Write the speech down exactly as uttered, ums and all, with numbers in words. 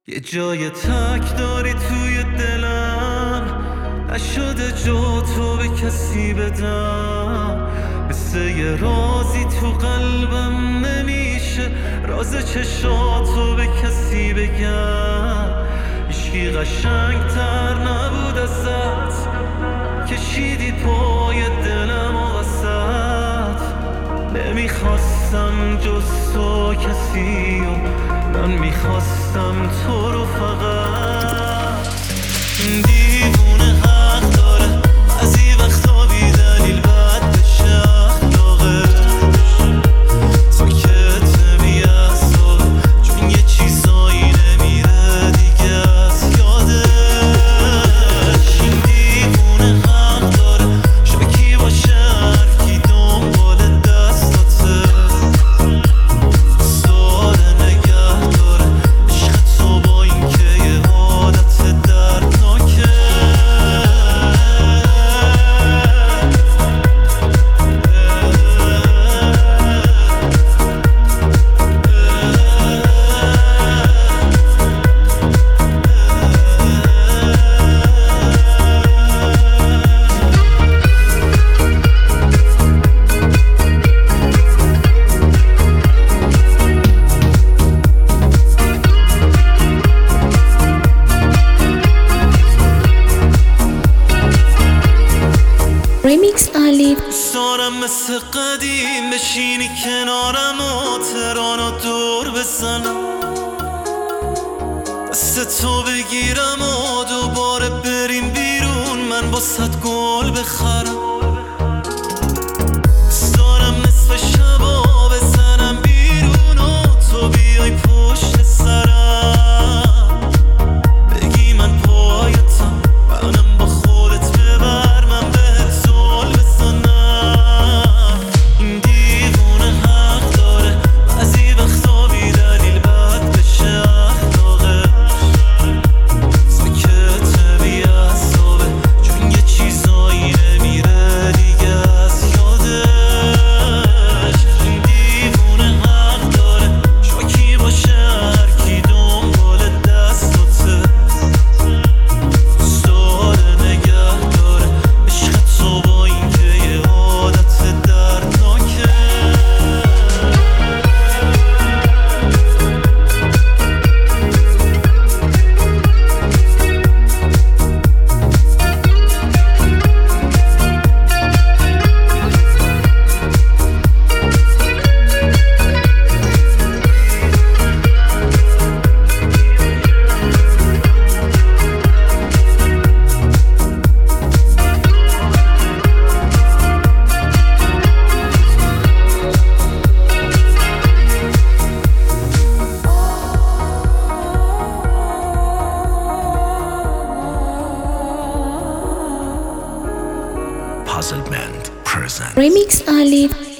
یه جای تک داری توی دلم، نشده جا تو به کسی بدم. مثل یه رازی تو قلبم نمیشه راز چشاتو به کسی بگم. هیچکی قشنگ تر نبود ازت، کشیدی پای دلم و وسط. نمیخواستم جز تو کسی و من میخواستم تو رو فقط. دیوونه حق داره بعضی وقتا بی دلیل بد بشه اخلاقه. ساکت نمی‌اعصابه چون یه چیزایی نمیره دیگه از یادش. این دیوونه حق داره شاکی باشه هرکی دنبال دستاته. ساده نگه داره عشق تو با این که یه حالت دردناکه. Remix Ali. دوست دارم مثل قدیم بشینی کنارم و ترانو دور بزنم، دست تو بگیرم و دوباره بریم بیرون من باست گل بخرم. دوست دارم نصف شبا بزنم بیرون و تو بیای پشت سرم، بگی من پایتم منم با خودت ببر من بهت زل بزنم. این دیوونه حق داره بعضی وقتا بی دلیل بد بشه اخلاقش. ساکت نمی‌اعصابه چون یه چیزایی نمیره دیگه از یادش. این دیوونه حق داره شاکی باشه هرکی دنبال دستاته. ساده نگه داره عشق تو با این که یه حالت دردناکه. Puzzle Band present. Remix Ali.